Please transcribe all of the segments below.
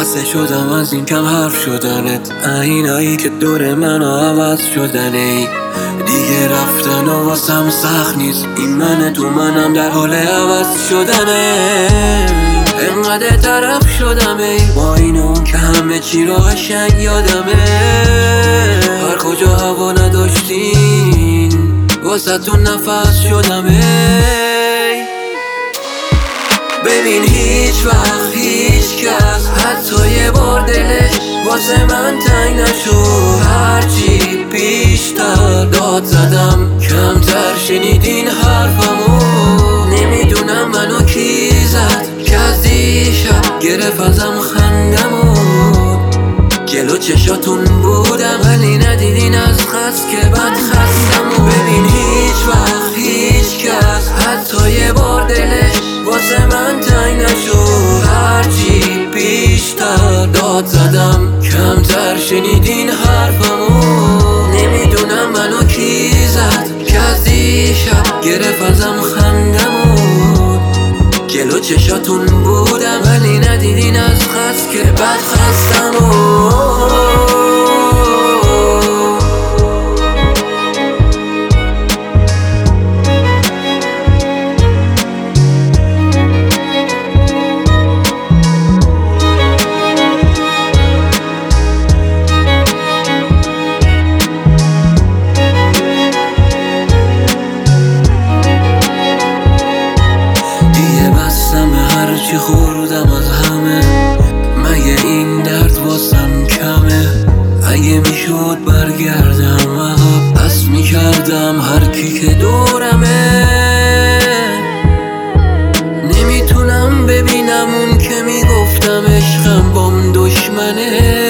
خسته شدم از این کم حرف شدنت، اینایی که دور منو عوض شدنه. دیگه رفتن و واسم سخت نیست، این من تو منم در حال عوض شدنه. انقدر طرف شدم با این اون که همه چی را قشنگ یادمه. هر کجا هوا نداشتین واسه تو نفس شدمه. ببین هیچ وقت هیچ کس حتی یه بار دلش واسه من تنگ نشد. هرچی بیشتر داد زدم کمتر شنیدین حرفمو. نمیدونم منو کی زد که از دیشب گرفت ازم خندمو. جلو چشاتون بودم ولی ندیدین از خست که بد خستمو. ببین هیچ وقت هیچ کس حتی یه بار دلش واسه من تنگ نشد. هرچی بیشتر داد زدم کمتر شنیدین حرفمو. نمیدونم منو کی زد که از دیشب گرفت ازم خندمو. جلو چشاتون بودم ولی ندیدین از خست که بد خستمو. هرچی خوردم از همه، مگه این درد واسم کمه؟ اگه میشد برگردم عقب، پس میکردم هر کی که دورمه. نمیتونم ببینم اون که میگفتم عشقم بام دشمنه.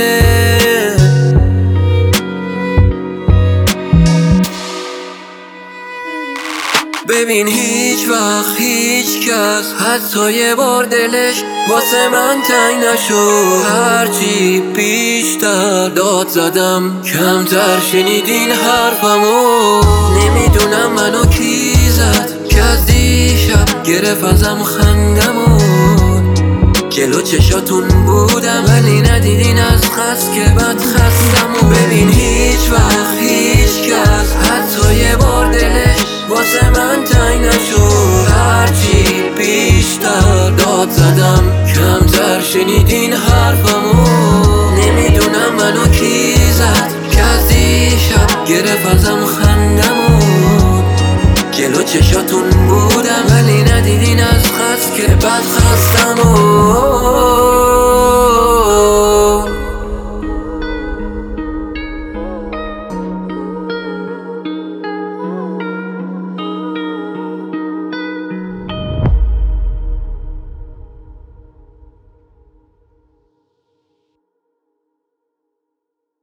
ببین هیچ وقت هیچ کس حتی یه بار دلش واسه من تنگ نشد. هرچی بیشتر داد زدم کمتر شنیدین حرفمو. نمیدونم منو کی زد که از دیشب گرفت ازم خندمو. جلو چشاتون بودم ولی ندیدین از خست که بد خستمو. ببین هیچ وقت هیچ کس حتی یه بار دلش واسه من تنگ نشد. هرچی بیشتر داد زدم کمتر شنیدین حرفمو. نمیدونم منو کی زد که از دیشب گرفت ازم خندمو. جلو چشاتون بودم ولی ندیدین از خست که بد خستمو.